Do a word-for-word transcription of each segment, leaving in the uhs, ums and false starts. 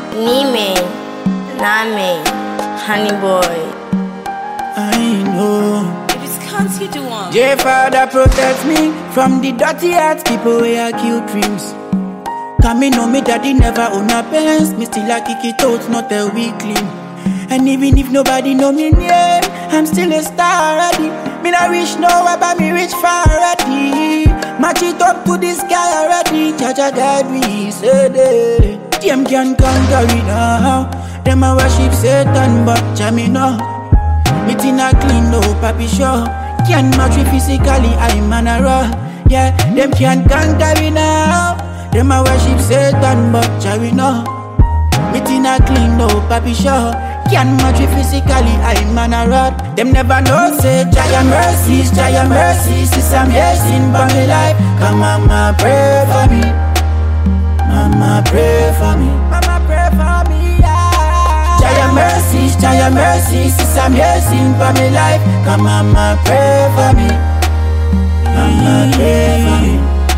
Nime, Name, Honey Boy. I know. It is can't you do one? J Father protect me from the dirty hearts, people where I kill dreams. Come me know me daddy never own a pens. Me still a kick it out, not a weakling. And even if nobody know me name, I'm still a star already. Me not reach nowhere, but me reach far already. Match it up to the sky already. Jaja guide me, say they. Them can conquer it now. Them a worship Satan, but Jamie no. Me tina clean, no papi show. Can't match me physically, I'm an a raw. Yeah, them can't conquer it now. Them a worship Satan, but Jamie no. Me tina clean, no papi show. Can't match me physically, I'm an a rod. Them never know, say, Jaya mercies, Jaya mercies. Since I'm blessing by me life. Come mama, pray for me. Mama, pray for me. Mama, pray for me, yeah. Jaya mercies, Jaya mercies. Since I'm blessing by me life. Come mama, pray for me. Mama, pray for me.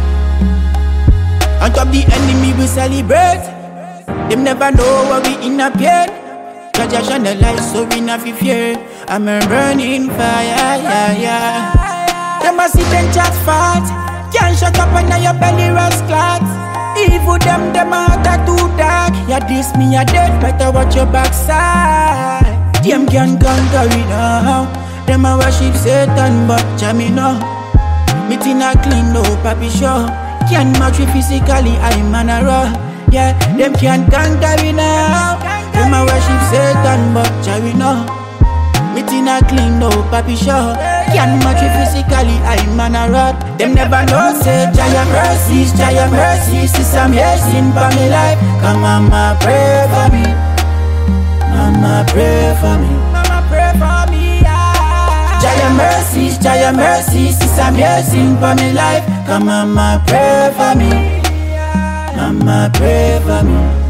On top the enemy we celebrate. Them never know what we in a pain. Jaja shine the light so we not fi fear. I'm a burning fire, yeah, yeah. Them a sit and chat fat. Can't shut up and now your belly rasclat. Evil them, them a heart a too dark. Yeah, this me a dead, better watch your backside. Them can conquer it now. Them a worship Satan, but Jamie no. Me tina clean, no papi show. Can't match me physically, I'm an a raw. Yeah, them can't conquer it now. Them a worship Satan, but Jerry no. Me tina clean, no papi show. Can't match it physically, I'm an a rod. Them never know, say, Jaya mercies, Jaya mercies. Since I'm blessing by me life. Come mama, pray for me. Mama, pray for me. Mama, pray for me, yeah. Jaya mercies, Jaya mercies. Since I'm blessing by me life. Come mama, pray for me. Mama, pray for me.